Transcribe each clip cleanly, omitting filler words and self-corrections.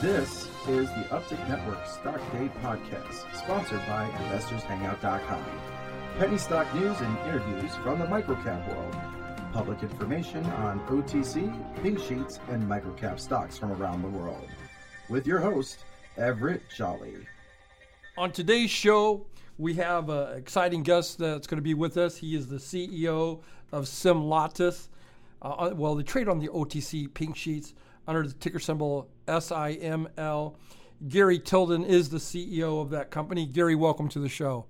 This is the Uptick Network Stock Day Podcast, sponsored by InvestorsHangout.com. Penny stock news and interviews from the microcap world. Public information on OTC, pink sheets, and microcap stocks from around the world. With your host, Everett Jolly. On today's show, we have an exciting guest that's going to be with us. He is the CEO of Simlatis. They trade on the OTC pink sheets under the ticker symbol SIML. Gary Tilden is the CEO of that company. Gary, welcome to the show.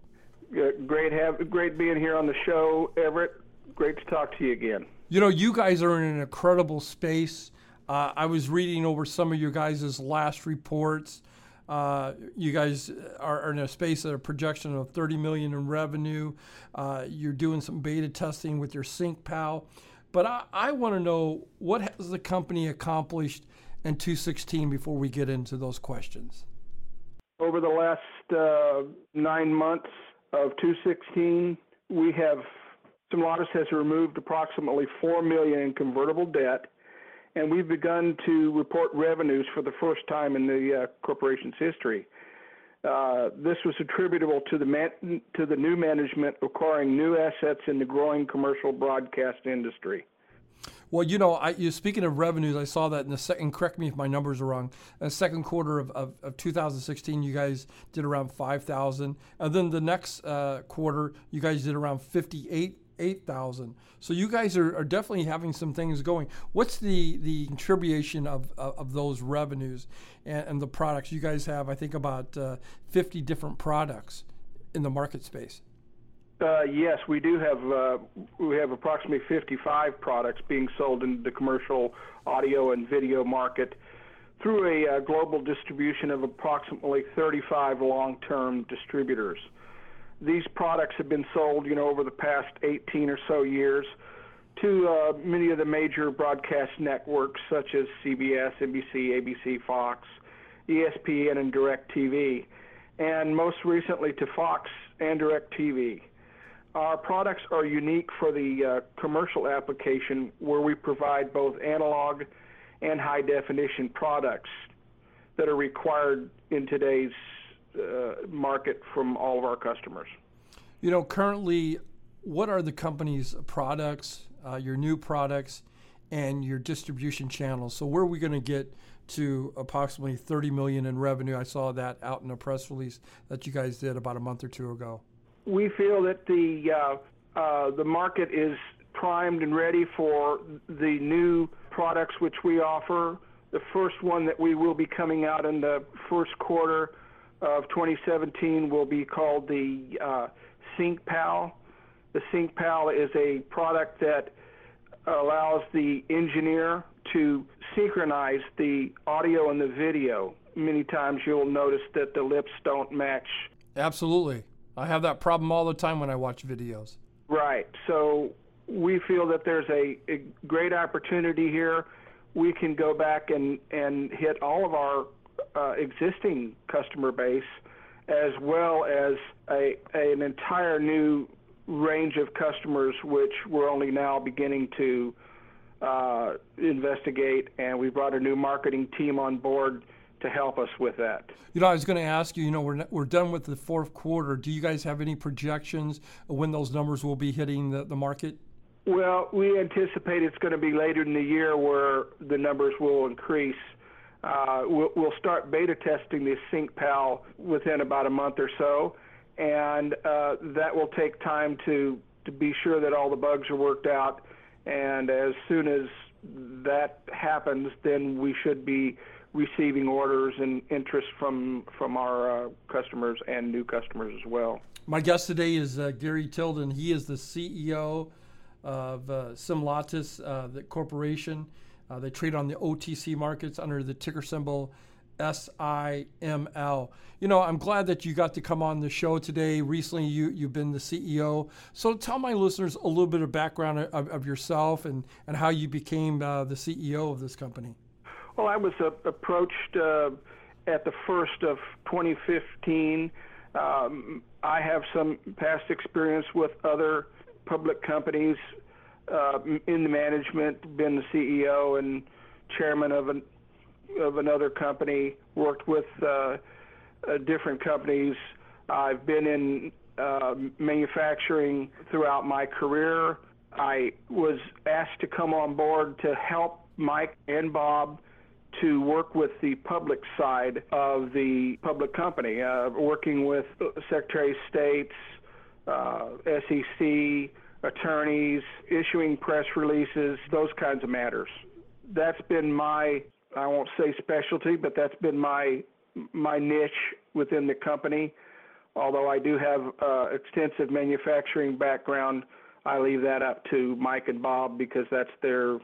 Great being here on the show, Everett. Great to talk to you again. You know, you guys are in an incredible space. I was reading over some of your guys' last reports. You guys are in a space at a projection of $30 million in revenue. You're doing some beta testing with your SyncPal. But I want to know, what has the company accomplished in 2016 before we get into those questions? Over the last 9 months of 2016, Simlatis has removed approximately $4 million in convertible debt, and we've begun to report revenues for the first time in the corporation's history. This was attributable to the new management acquiring new assets in the growing commercial broadcast industry. Well, you know, speaking of revenues, I saw that in the second, correct me if my numbers are wrong, in the second quarter of 2016, you guys did around 5,000. And then the next quarter, you guys did around 8,000. So you guys are definitely having some things going. What's the contribution of those revenues and the products? You guys have, I think, about 50 different products in the market space. Yes, we do have. We have approximately 55 products being sold in the commercial audio and video market through a global distribution of approximately 35 long-term distributors. These products have been sold, over the past 18 or so years to many of the major broadcast networks such as CBS, NBC, ABC, Fox, ESPN, and DirecTV, and most recently to Fox and DirecTV. Our products are unique for the commercial application, where we provide both analog and high-definition products that are required in today's market from all of our customers. You know, currently, what are the company's products, your new products, and your distribution channels? So where are we going to get to approximately $30 million in revenue? I saw that out in a press release that you guys did about a month or two ago. We feel that the market is primed and ready for the new products which we offer. The first one that we will be coming out in the first quarter of 2017 will be called the SyncPal. The SyncPal is a product that allows the engineer to synchronize the audio and the video. Many times you'll notice that the lips don't match. Absolutely. I have that problem all the time when I watch videos. Right. So we feel that there's a great opportunity here. We can go back and hit all of our existing customer base, as well as an entire new range of customers, which we're only now beginning to investigate, and we brought a new marketing team on board to help us with that. You know, I was going to ask you, we're done with the fourth quarter. Do you guys have any projections of when those numbers will be hitting the market? Well, we anticipate it's going to be later in the year where the numbers will increase. We'll start beta testing the SyncPal within about a month or so, and that will take time to be sure that all the bugs are worked out. And as soon as that happens, then we should be receiving orders and interest from our customers and new customers as well. My guest today is Gary Tilden. He is the CEO of Simlatis, the corporation. They trade on the OTC markets under the ticker symbol SIML. You know, I'm glad that you got to come on the show today. Recently, you've been the CEO. So tell my listeners a little bit of background of yourself and how you became the CEO of this company. Well, I was approached at the first of 2015. I have some past experience with other public companies in the management, been the CEO and chairman of of another company, worked with different companies. I've been in manufacturing throughout my career. I was asked to come on board to help Mike and Bob to work with the public side of the public company, working with Secretary of State's, SEC, attorneys, issuing press releases, those kinds of matters. That's been my, I won't say specialty, but that's been my niche within the company. Although I do have extensive manufacturing background, I leave that up to Mike and Bob because that's their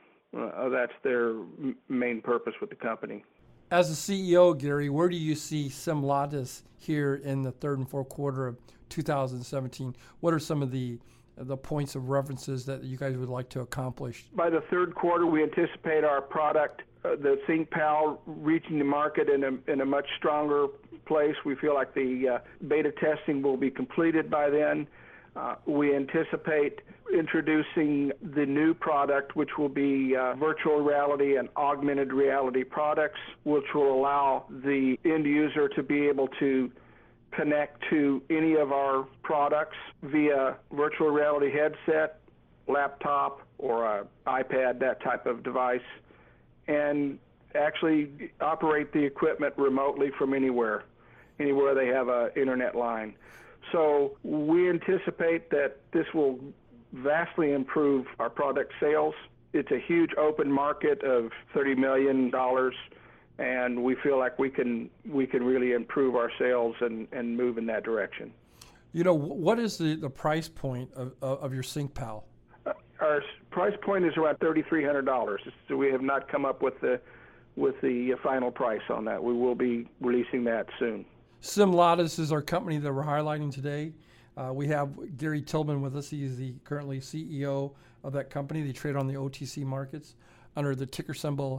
main purpose with the company. As a CEO, Gary, where do you see SimLatis here in the third and fourth quarter of 2017? What are some of the points of references that you guys would like to accomplish? By the third quarter, we anticipate our product, the ThinkPal, reaching the market in a much stronger place. We feel like the beta testing will be completed by then. We anticipate introducing the new product, which will be virtual reality and augmented reality products, which will allow the end user to be able to connect to any of our products via virtual reality headset, laptop, or an iPad, that type of device, and actually operate the equipment remotely from anywhere they have an internet line. So we anticipate that this will vastly improve our product sales. It's a huge open market of $30 million, and we feel like we can really improve our sales and move in that direction. You know, what is the price point of your ThinkPal? Our price point is around $3,300. So we have not come up with the final price on that. We will be releasing that soon. SimLatis is our company that we're highlighting today. We have Gary Tillman with us. He is the currently CEO of that company. They trade on the OTC markets under the ticker symbol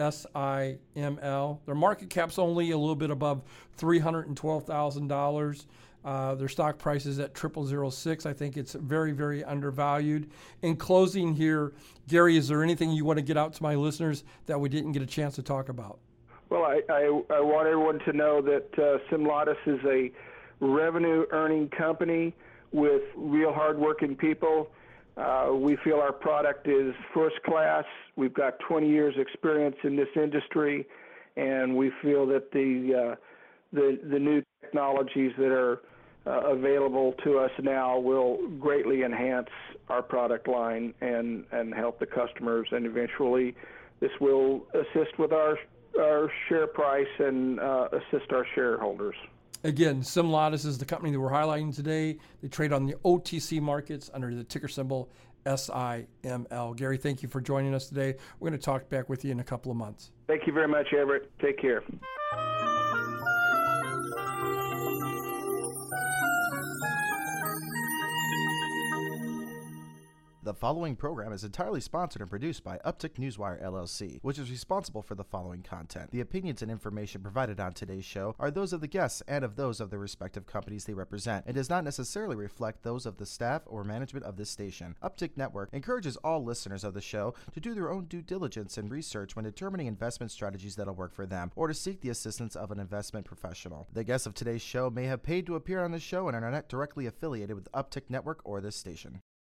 SIML. Their market cap's only a little bit above $312,000. Their stock price is at 0006. I think it's very, very undervalued. In closing here, Gary, is there anything you want to get out to my listeners that we didn't get a chance to talk about? Well, I want everyone to know that SimLatis is a revenue-earning company with real hard-working people. We feel our product is first class. We've got 20 years experience in this industry, and we feel that the new technologies that are available to us now will greatly enhance our product line and help the customers, and eventually this will assist with our share price and assist our shareholders. Again, SimLatis is the company that we're highlighting today. They trade on the OTC markets under the ticker symbol SIML. Gary, thank you for joining us today. We're going to talk back with you in a couple of months. Thank you very much, Everett. Take care. The following program is entirely sponsored and produced by Uptick Newswire, LLC, which is responsible for the following content. The opinions and information provided on today's show are those of the guests and of those of the respective companies they represent, and does not necessarily reflect those of the staff or management of this station. Uptick Network encourages all listeners of the show to do their own due diligence and research when determining investment strategies that'll work for them, or to seek the assistance of an investment professional. The guests of today's show may have paid to appear on the show and are not directly affiliated with Uptick Network or this station.